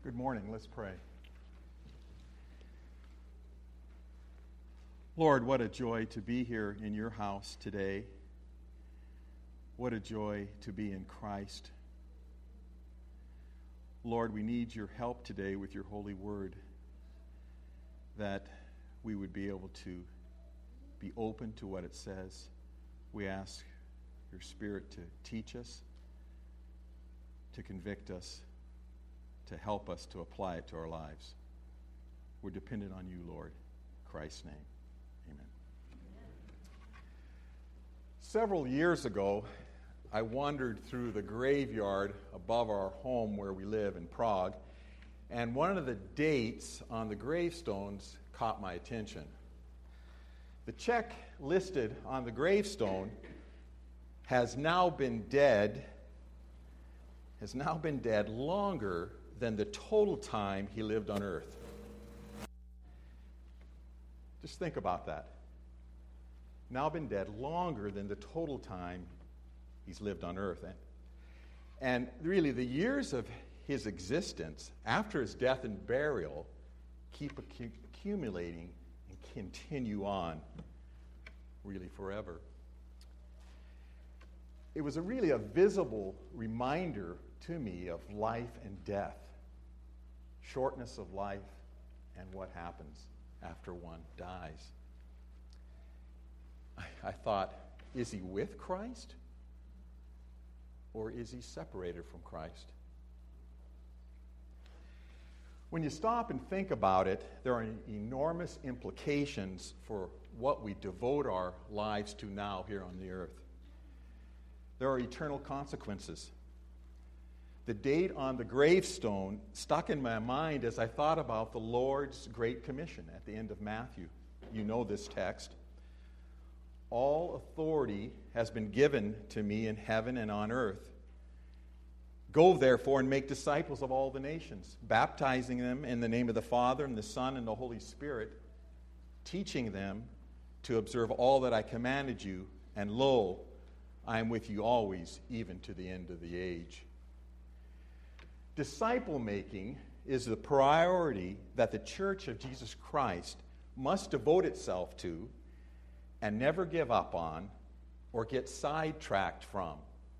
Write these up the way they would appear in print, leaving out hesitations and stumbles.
Good morning. Let's pray. Lord, what a joy to be here in your house today. What a joy to be in Christ. Lord, we need your help today with your holy word, that we would be able to be open to what it says. We ask your Spirit to teach us, to convict us, to help us to apply it to our lives. We're dependent on you, Lord. In Christ's name, amen. Several years ago, I wandered through the graveyard above our home where we live in Prague, and one of the dates on the gravestones caught my attention. The Czech listed on the gravestone has now been dead longer than the total time he lived on earth. Just think about that. Now been dead longer than the total time he's lived on earth. And really, the years of his existence after his death and burial keep accumulating and continue on really forever. It was really a visible reminder to me of life and death, shortness of life, and what happens after one dies. I thought, is he with Christ? Or is he separated from Christ? When you stop and think about it, there are enormous implications for what we devote our lives to now here on the earth. There are eternal consequences. The date on the gravestone stuck in my mind as I thought about the Lord's Great Commission at the end of Matthew. You know this text. All authority has been given to me in heaven and on earth. Go, therefore, and make disciples of all the nations, baptizing them in the name of the Father and the Son and the Holy Spirit, teaching them to observe all that I commanded you, and lo, I am with you always, even to the end of the age. Disciple making is the priority that the Church of Jesus Christ must devote itself to and never give up on or get sidetracked from.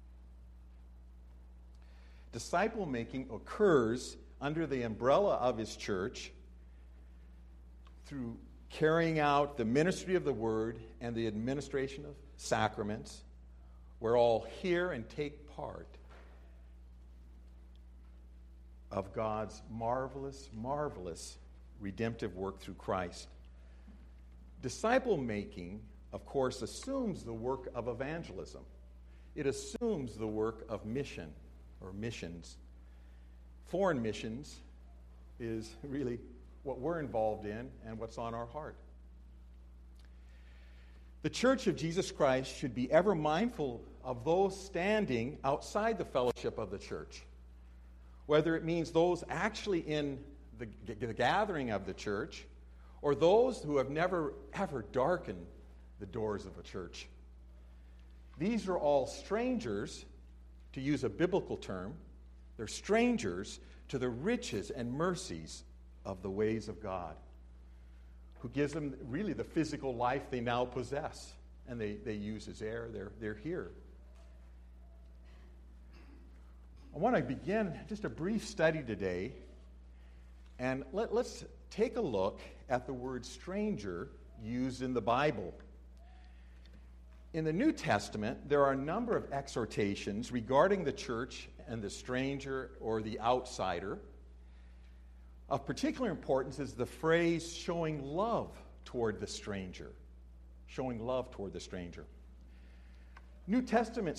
Disciple making occurs under the umbrella of his church through carrying out the ministry of the word and the administration of sacraments, where all hear and take part of God's marvelous, marvelous redemptive work through Christ. Disciple making, of course, assumes the work of evangelism. It assumes the work of mission or missions. Foreign missions is really what we're involved in and what's on our heart. The Church of Jesus Christ should be ever mindful of those standing outside the fellowship of the church, whether it means those actually in the gathering of the church or those who have never ever darkened the doors of a church. These are all strangers, to use a biblical term. They're strangers to the riches and mercies of the ways of God, who gives them really the physical life they now possess. And they use as air. They're here. I want to begin just a brief study today, and let's take a look at the word stranger used in the Bible. In the New Testament, there are a number of exhortations regarding the church and the stranger or the outsider. Of particular importance is the phrase showing love toward the stranger. Showing love toward the stranger. New Testament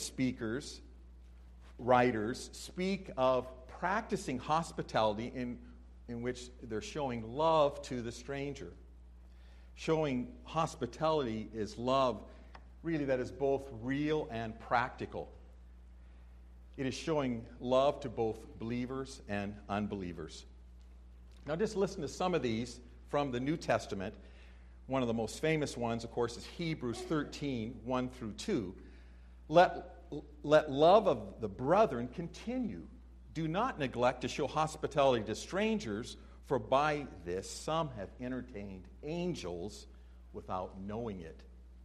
writers speak of practicing hospitality in which they're showing love to the stranger. Showing hospitality is love, really, that is both real and practical. It is showing love to both believers and unbelievers. Now just listen to some of these from the New Testament. One of the most famous ones, of course, is Hebrews 13, 1 through 2. Let love of the brethren continue. Do not neglect to show hospitality to strangers, for by this some have entertained angels without knowing it.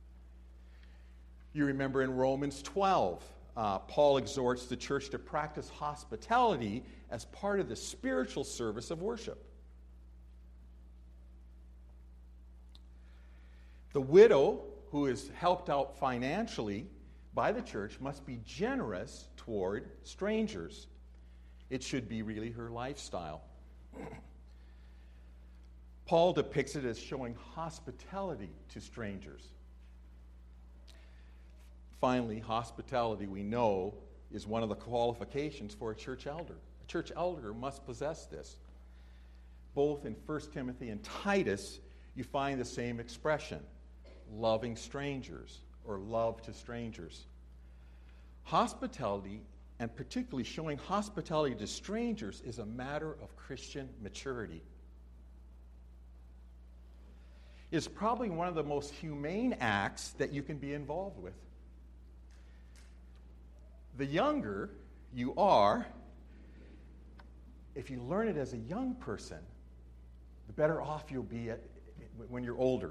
You remember in Romans 12, Paul exhorts the church to practice hospitality as part of the spiritual service of worship. The widow who is helped out financially by the church must be generous toward strangers. It should be really her lifestyle. Paul depicts it as showing hospitality to strangers. Finally, hospitality, we know, is one of the qualifications for a church elder. A church elder must possess this. Both in 1 Timothy and Titus, you find the same expression, loving strangers or love to strangers. Hospitality, and particularly showing hospitality to strangers, is a matter of Christian maturity. It's probably one of the most humane acts that you can be involved with. The younger you are, if you learn it as a young person, the better off you'll be when you're older.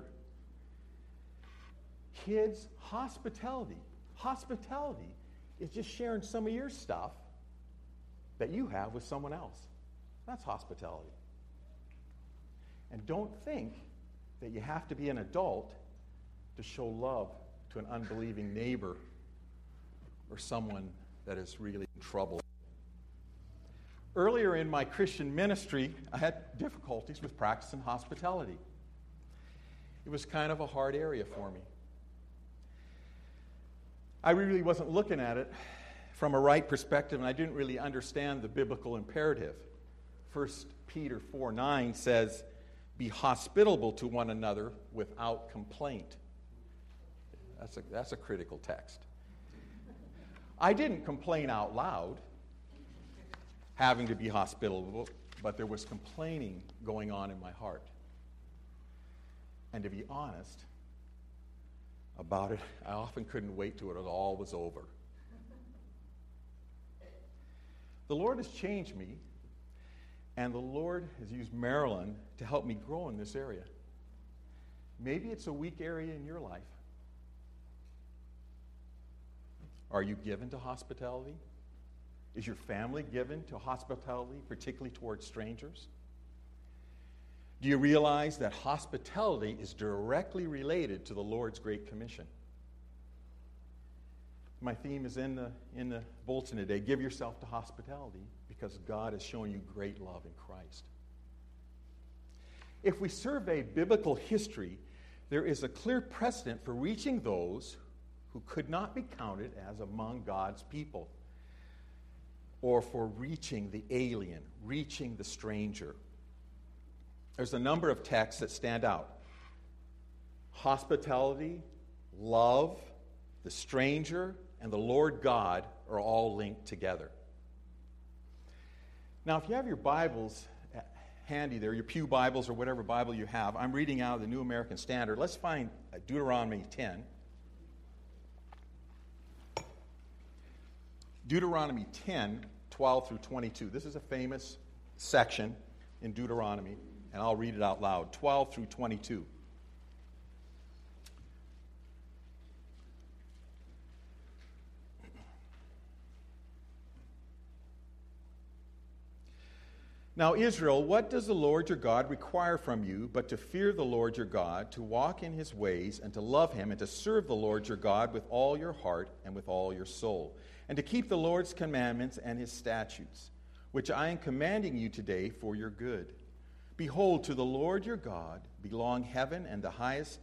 Kids, hospitality is just sharing some of your stuff that you have with someone else. That's hospitality. And don't think that you have to be an adult to show love to an unbelieving neighbor or someone that is really in trouble. Earlier in my Christian ministry, I had difficulties with practicing hospitality. It was kind of a hard area for me. I really wasn't looking at it from a right perspective, and I didn't really understand the biblical imperative. 1 Peter 4:9 says, "Be hospitable to one another without complaint." That's a critical text. I didn't complain out loud, having to be hospitable, but there was complaining going on in my heart. And to be honest about it, I often couldn't wait till it all was over. The Lord has changed me, and the Lord has used Marilyn to help me grow in this area. Maybe it's a weak area in your life. Are you given to hospitality? Is your family given to hospitality, particularly towards strangers? Do you realize that hospitality is directly related to the Lord's Great Commission? My theme is in the bulletin today. Give yourself to hospitality because God has shown you great love in Christ. If we survey biblical history, there is a clear precedent for reaching those who could not be counted as among God's people, or for reaching the alien, reaching the stranger. There's a number of texts that stand out. Hospitality, love, the stranger, and the Lord God are all linked together. Now, if you have your Bibles handy there, your pew Bibles or whatever Bible you have, I'm reading out of the New American Standard. Let's find Deuteronomy 10. Deuteronomy 10, 12 through 22. This is a famous section in Deuteronomy, and I'll read it out loud. 12 through 22. Now, Israel, what does the Lord your God require from you but to fear the Lord your God, to walk in his ways, and to love him, and to serve the Lord your God with all your heart and with all your soul, and to keep the Lord's commandments and his statutes, which I am commanding you today for your good? Behold, to the Lord your God belong heaven and the highest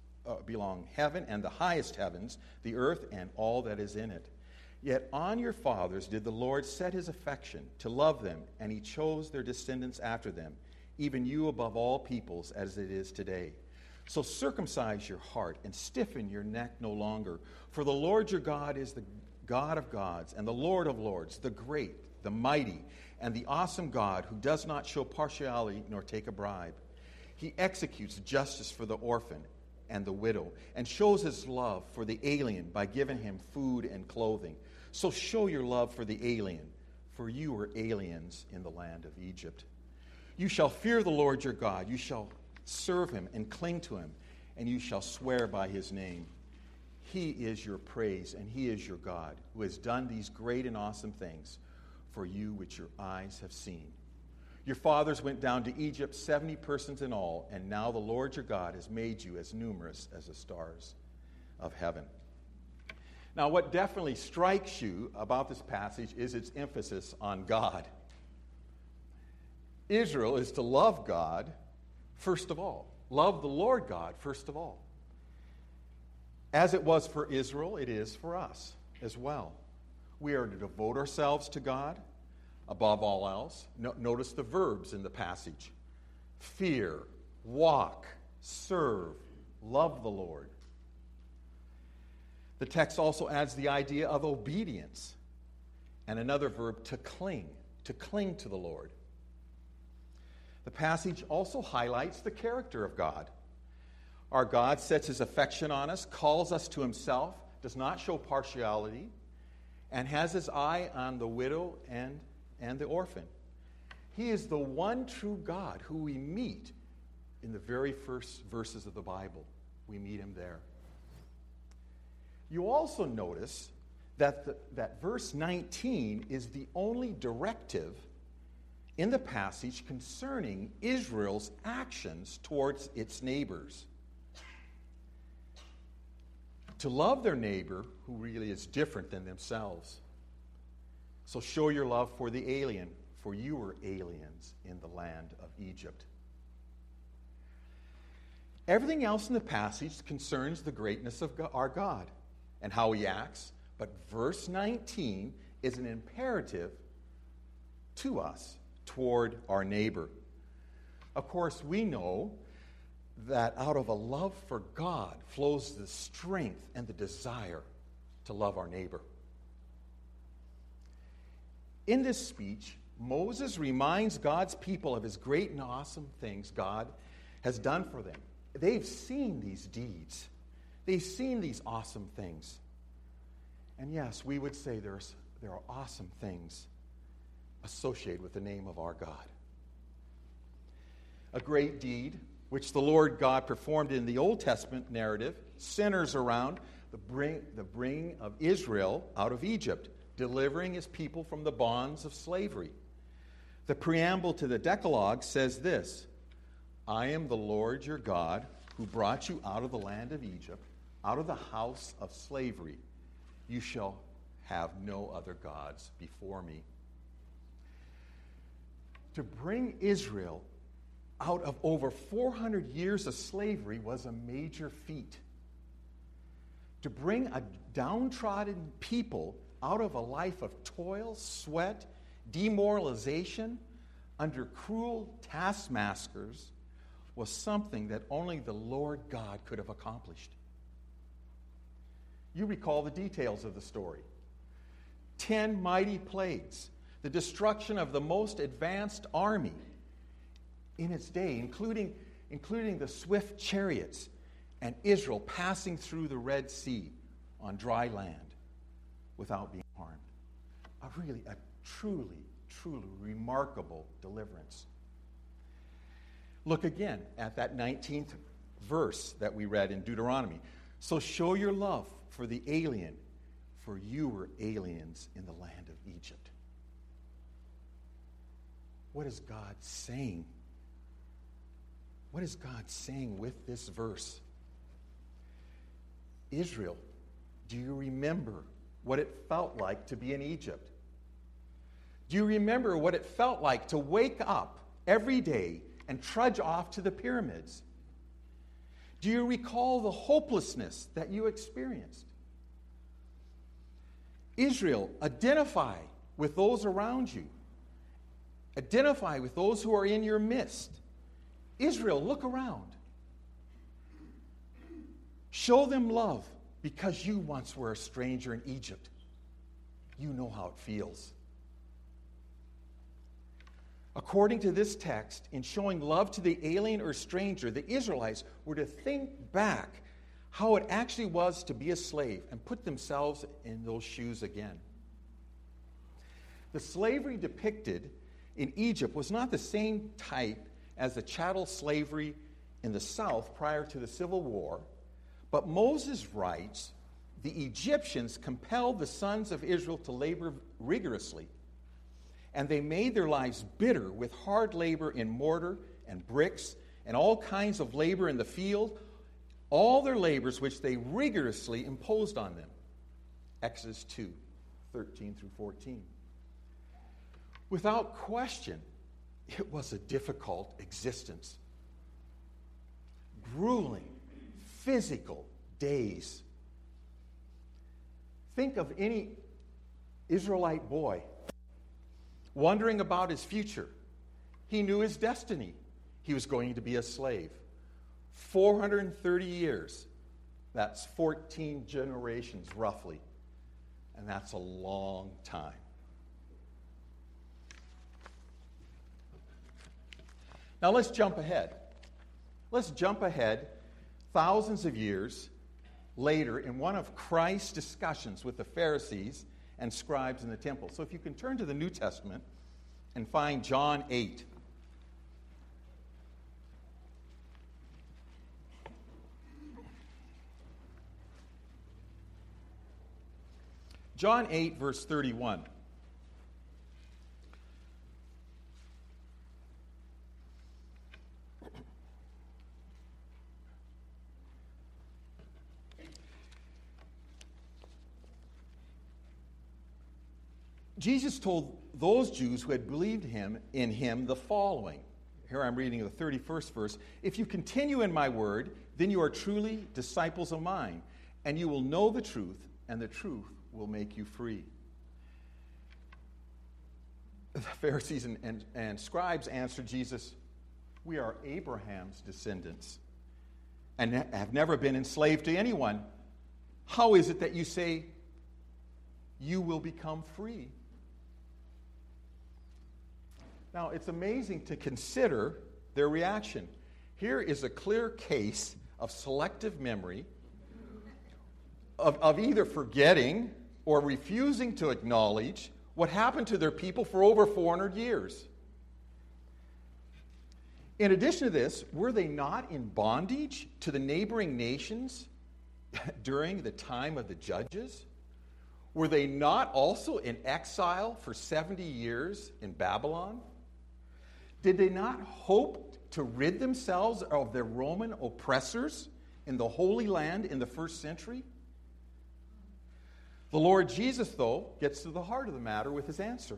heavens, the earth and all that is in it. Yet on your fathers did the Lord set his affection to love them, and he chose their descendants after them, even you above all peoples as it is today. So circumcise your heart and stiffen your neck no longer. For the Lord your God is the God of gods and the Lord of lords, the great, the mighty, and the awesome God who does not show partiality nor take a bribe. He executes justice for the orphan and the widow, and shows his love for the alien by giving him food and clothing. So show your love for the alien, for you were aliens in the land of Egypt. You shall fear the Lord your God. You shall serve him and cling to him, and you shall swear by his name. He is your praise, and he is your God, who has done these great and awesome things for you which your eyes have seen. Your fathers went down to Egypt, 70 persons in all, and now the Lord your God has made you as numerous as the stars of heaven. Now, what definitely strikes you about this passage is its emphasis on God. Israel is to love God first of all. Love the Lord God first of all. As it was for Israel, it is for us as well. We are to devote ourselves to God above all else. Notice the verbs in the passage. Fear, walk, serve, love the Lord. The text also adds the idea of obedience and another verb, to cling to the Lord. The passage also highlights the character of God. Our God sets his affection on us, calls us to himself, does not show partiality, and has his eye on the widow and the orphan. He is the one true God who we meet in the very first verses of the Bible. We meet him there. You also notice that verse 19 is the only directive in the passage concerning Israel's actions towards its neighbors. To love their neighbor who really is different than themselves. So show your love for the alien, for you were aliens in the land of Egypt. Everything else in the passage concerns the greatness of our God and how he acts, but verse 19 is an imperative to us toward our neighbor. Of course, we know that out of a love for God flows the strength and the desire to love our neighbor. In this speech, Moses reminds God's people of his great and awesome things God has done for them. They've seen these deeds. They've seen these awesome things. And yes, we would say there are awesome things associated with the name of our God. A great deed which the Lord God performed in the Old Testament narrative centers around the bringing of Israel out of Egypt, delivering his people from the bonds of slavery. The preamble to the Decalogue says this: I am the Lord your God who brought you out of the land of Egypt, out of the house of slavery. You shall have no other gods before me. To bring Israel out of over 400 years of slavery was a major feat. To bring a downtrodden people out of a life of toil, sweat, demoralization, under cruel taskmasters was something that only the Lord God could have accomplished. You recall the details of the story. 10 mighty plagues, the destruction of the most advanced army in its day, including the swift chariots, and Israel passing through the Red Sea on dry land without being harmed. A truly remarkable deliverance. Look again at that 19th verse that we read in Deuteronomy. So show your love for the alien, for you were aliens in the land of Egypt. What is God saying? What is God saying with this verse? Israel, do you remember what it felt like to be in Egypt? Do you remember what it felt like to wake up every day and trudge off to the pyramids? Do you recall the hopelessness that you experienced? Israel, identify with those around you. Identify with those who are in your midst. Israel, look around. Show them love because you once were a stranger in Egypt. You know how it feels. According to this text, in showing love to the alien or stranger, the Israelites were to think back how it actually was to be a slave and put themselves in those shoes again. The slavery depicted in Egypt was not the same type as the chattel slavery in the South prior to the Civil War, but Moses writes, the Egyptians compelled the sons of Israel to labor rigorously, and they made their lives bitter with hard labor in mortar and bricks and all kinds of labor in the field, all their labors which they rigorously imposed on them. Exodus 2, 13 through 14. Without question, it was a difficult existence. Grueling, physical days. Think of any Israelite boy wondering about his future. He knew his destiny. He was going to be a slave. 430 years. That's 14 generations, roughly. And that's a long time. Now let's jump ahead. Let's jump ahead thousands of years later in one of Christ's discussions with the Pharisees and scribes in the temple. So if you can turn to the New Testament and find John 8. John 8, verse 31. Jesus told those Jews who had believed in him the following. Here I'm reading the 31st verse. If you continue in my word, then you are truly disciples of mine, and you will know the truth, and the truth will make you free. The Pharisees and scribes answered Jesus, we are Abraham's descendants and have never been enslaved to anyone. How is it that you say you will become free? Now, it's amazing to consider their reaction. Here is a clear case of selective memory, of either forgetting or refusing to acknowledge what happened to their people for over 400 years. In addition to this, were they not in bondage to the neighboring nations during the time of the judges? Were they not also in exile for 70 years in Babylon? Did they not hope to rid themselves of their Roman oppressors in the Holy Land in the first century? The Lord Jesus, though, gets to the heart of the matter with his answer.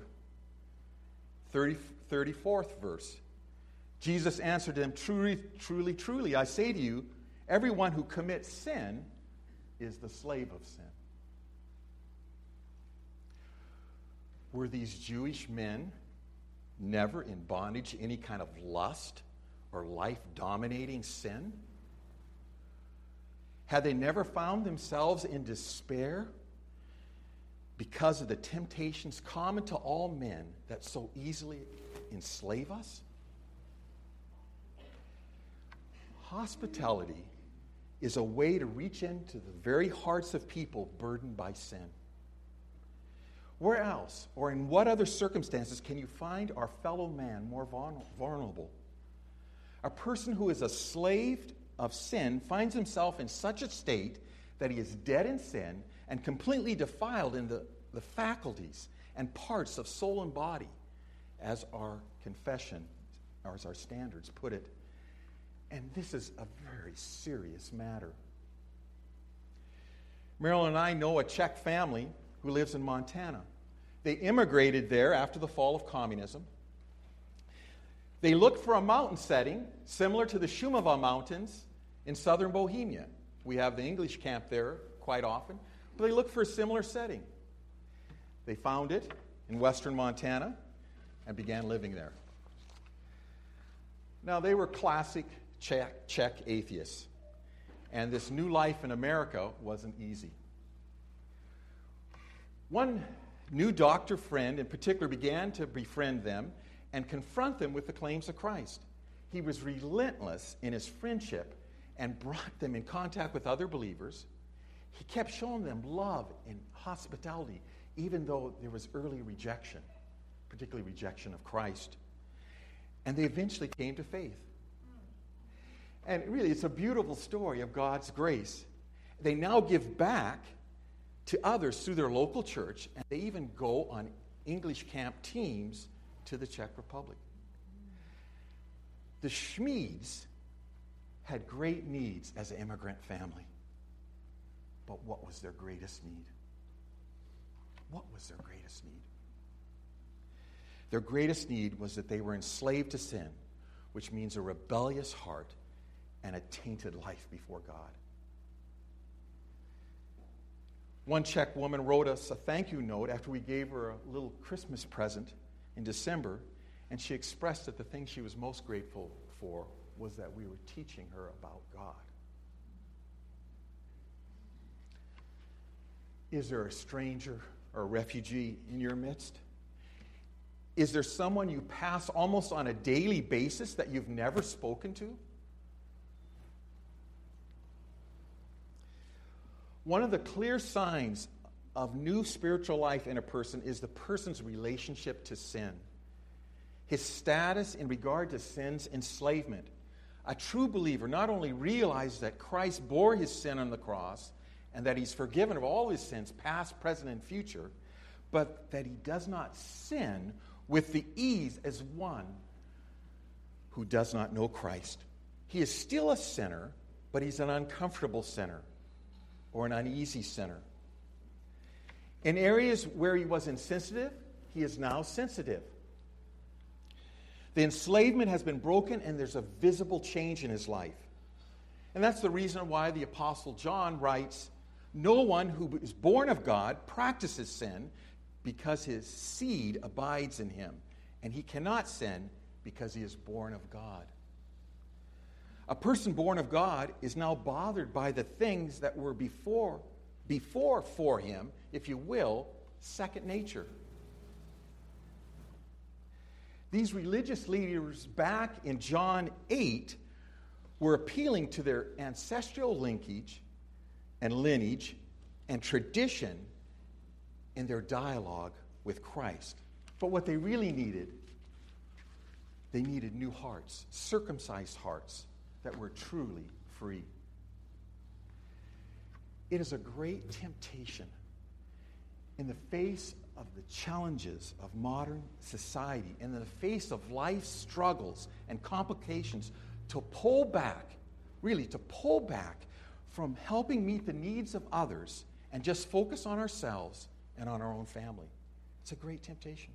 34th verse. Jesus answered them, truly, truly, truly, I say to you, everyone who commits sin is the slave of sin. Were these Jewish men never in bondage to any kind of lust or life-dominating sin? Had they never found themselves in despair because of the temptations common to all men that so easily enslave us? Hospitality is a way to reach into the very hearts of people burdened by sin. Where else, or in what other circumstances, can you find our fellow man more vulnerable? A person who is a slave of sin finds himself in such a state that he is dead in sin and completely defiled in the faculties and parts of soul and body, as our confession, or as our standards put it. And this is a very serious matter. Marilyn and I know a Czech family who lives in Montana. They immigrated there after the fall of communism. They looked for a mountain setting similar to the Shumava Mountains in southern Bohemia. We have the English camp there quite often, but they looked for a similar setting. They found it in western Montana and began living there. Now, they were classic Czech atheists, and this new life in America wasn't easy. One new doctor friend in particular began to befriend them and confront them with the claims of Christ. He was relentless in his friendship and brought them in contact with other believers. He kept showing them love and hospitality, even though there was early rejection. particularly rejection of Christ. And they eventually came to faith. And really, it's a beautiful story of God's grace. They now give back to others through their local church, and they even go on English camp teams to the Czech Republic. The Schmieds had great needs as an immigrant family. But what was their greatest need? What was their greatest need? Their greatest need was that they were enslaved to sin, which means a rebellious heart and a tainted life before God. One Czech woman wrote us a thank you note after we gave her a little Christmas present in December, and she expressed that the thing she was most grateful for was that we were teaching her about God. Is there a stranger or a refugee in your midst? Is there someone you pass almost on a daily basis that you've never spoken to? One of the clear signs of new spiritual life in a person is the person's relationship to sin, his status in regard to sin's enslavement. A true believer not only realizes that Christ bore his sin on the cross and that he's forgiven of all his sins, past, present, and future, but that he does not sin with the ease as one who does not know Christ. He is still a sinner, but he's an uncomfortable sinner or an uneasy sinner. In areas where he was insensitive, he is now sensitive. The enslavement has been broken, and there's a visible change in his life. And that's the reason why the Apostle John writes, "No one who is born of God practices sin, because his seed abides in him, and he cannot sin because he is born of God." A person born of God is now bothered by the things that were before for him, if you will, second nature. These religious leaders back in John 8 were appealing to their ancestral linkage and tradition in their dialogue with Christ. But what they really needed, they needed new hearts, circumcised hearts that were truly free. It is a great temptation in the face of the challenges of modern society, and in the face of life's struggles and complications, to pull back from helping meet the needs of others and just focus on ourselves and on our own family. It's a great temptation.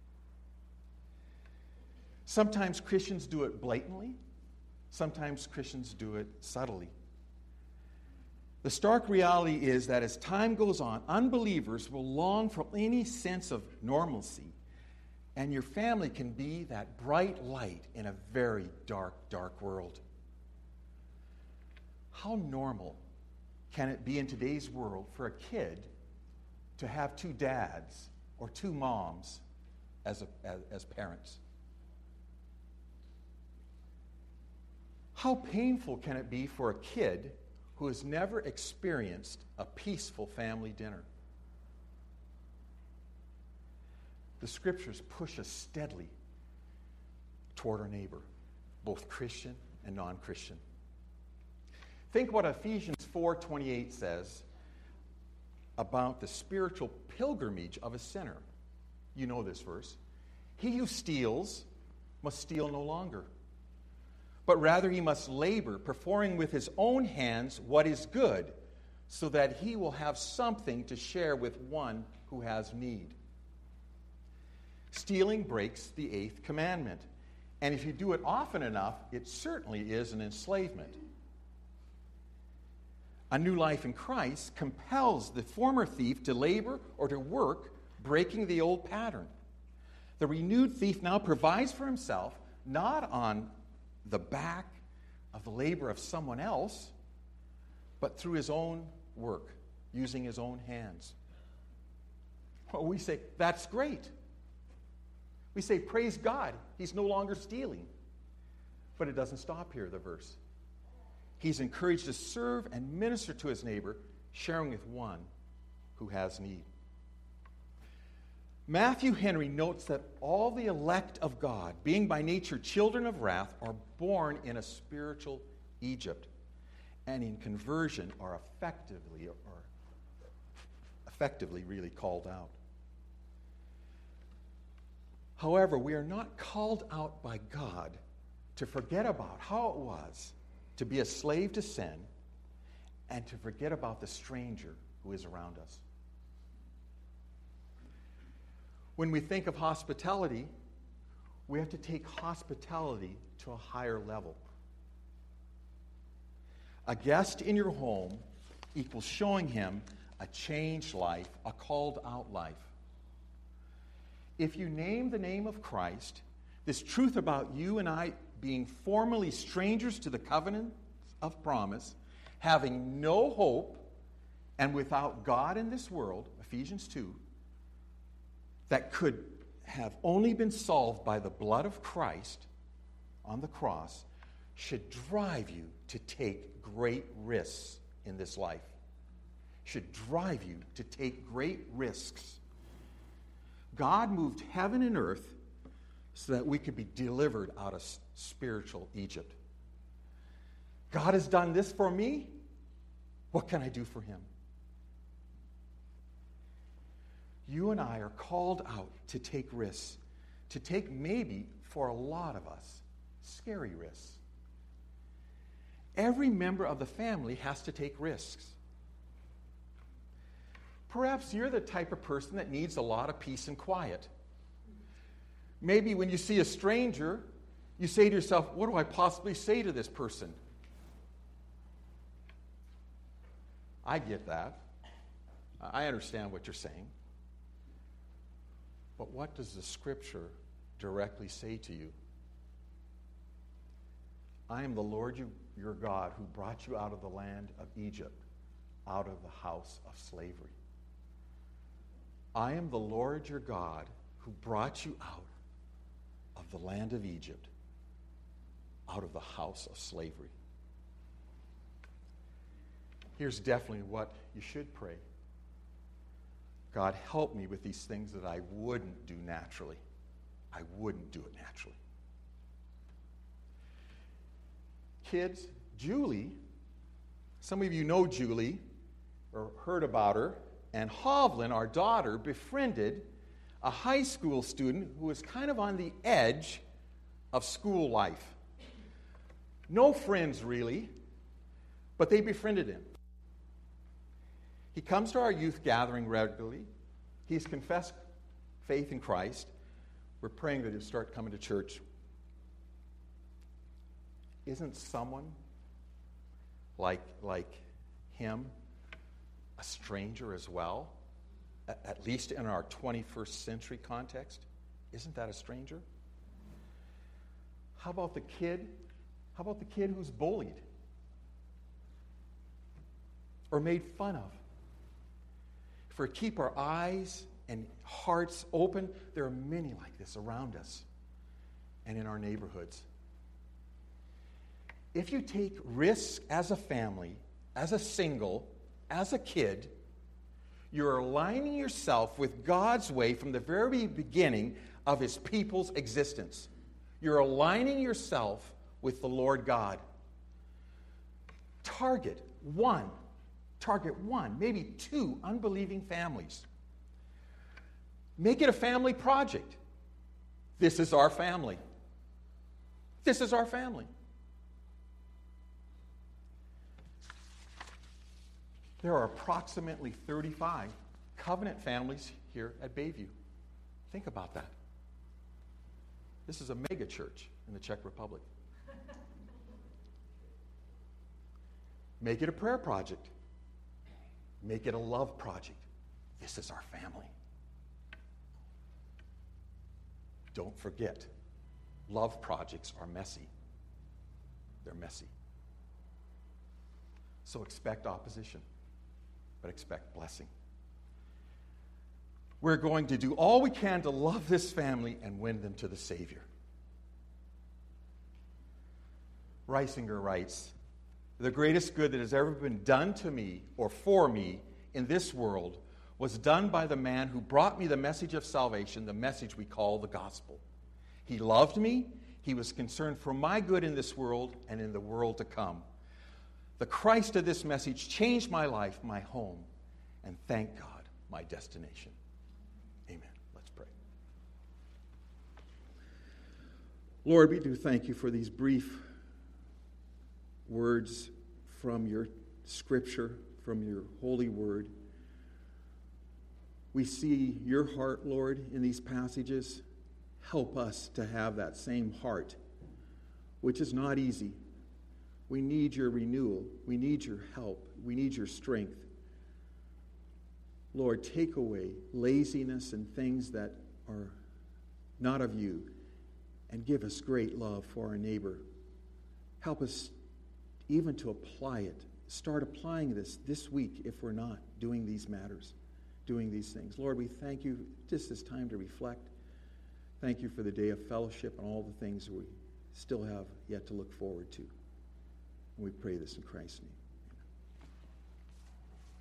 Sometimes Christians do it blatantly. Sometimes Christians do it subtly. The stark reality is that as time goes on, unbelievers will long for any sense of normalcy, and your family can be that bright light in a very dark, dark world. How normal can it be in today's world for a kid to have two dads or two moms as parents? How painful can it be for a kid who has never experienced a peaceful family dinner? The Scriptures push us steadily toward our neighbor, both Christian and non-Christian. Think what Ephesians 4:28 says about the spiritual pilgrimage of a sinner. You know this verse. He who steals must steal no longer, but rather he must labor, performing with his own hands what is good, so that he will have something to share with one who has need. Stealing breaks the 8th commandment, and if you do it often enough, it certainly is an enslavement. A new life in Christ compels the former thief to labor or to work, breaking the old pattern. The renewed thief now provides for himself, not on the back of the labor of someone else, but through his own work, using his own hands. Well, we say, that's great. We say, praise God, he's no longer stealing. But it doesn't stop here, the verse. He's encouraged to serve and minister to his neighbor, sharing with one who has need. Matthew Henry notes that all the elect of God, being by nature children of wrath, are born in a spiritual Egypt, and in conversion are effectively really called out. However, we are not called out by God to forget about how it was to be a slave to sin and to forget about the stranger who is around us. When we think of hospitality, we have to take hospitality to a higher level. A guest in your home equals showing him a changed life, a called out life. If you name the name of Christ, this truth about you and I being formerly strangers to the covenant of promise, having no hope, and without God in this world, Ephesians 2, that could have only been solved by the blood of Christ on the cross, should drive you to take great risks in this life. Should drive you to take great risks. God moved heaven and earth so that we could be delivered out of spiritual Egypt. God has done this for me. What can I do for him? You and I are called out to take risks, to take maybe, for a lot of us, scary risks. Every member of the family has to take risks. Perhaps you're the type of person that needs a lot of peace and quiet. Maybe when you see a stranger, you say to yourself, what do I possibly say to this person? I get that. I understand what you're saying. But what does the Scripture directly say to you? I am the Lord your God who brought you out of the land of Egypt, out of the house of slavery. I am the Lord your God who brought you out of the land of Egypt, out of the house of slavery. Here's definitely what you should pray. God, help me with these things that I wouldn't do naturally. I wouldn't do it naturally. Kids, Julie, some of you know Julie or heard about her, and Hovland, our daughter, befriended a high school student who was kind of on the edge of school life. No friends, really, but they befriended him. He comes to our youth gathering regularly. He's confessed faith in Christ. We're praying that he'll start coming to church. Isn't someone like him a stranger as well? At least in our 21st century context? Isn't that a stranger? How about the kid? How about the kid who's bullied or made fun of? If we keep our eyes and hearts open, there are many like this around us and in our neighborhoods. If you take risks as a family, as a single, as a kid, you're aligning yourself with God's way from the very beginning of his people's existence. You're aligning yourself with the Lord God. Target one, maybe two unbelieving families. Make it a family project. This is our family. This is our family. There are approximately 35 covenant families here at Bayview. Think about that. This is a mega church in the Czech Republic. Make it a prayer project. Make it a love project. This is our family. Don't forget, love projects are messy. They're messy. So expect opposition, but expect blessing. We're going to do all we can to love this family and win them to the Savior. Reisinger writes, "The greatest good that has ever been done to me or for me in this world was done by the man who brought me the message of salvation, the message we call the gospel. He loved me. He was concerned for my good in this world and in the world to come. The Christ of this message changed my life, my home, and thank God, my destination. Amen. Let's pray. Lord, we do thank you for these brief words from your scripture, from your holy word. We see your heart, Lord, in these passages. Help us to have that same heart, which is not easy. We need your renewal. We need your help. We need your strength. Lord, take away laziness and things that are not of you, and give us great love for our neighbor. Help us even to apply it. Start applying this week if we're not doing these matters, doing these things. Lord, we thank you just this time to reflect. Thank you for the day of fellowship and all the things we still have yet to look forward to. And we pray this in Christ's name.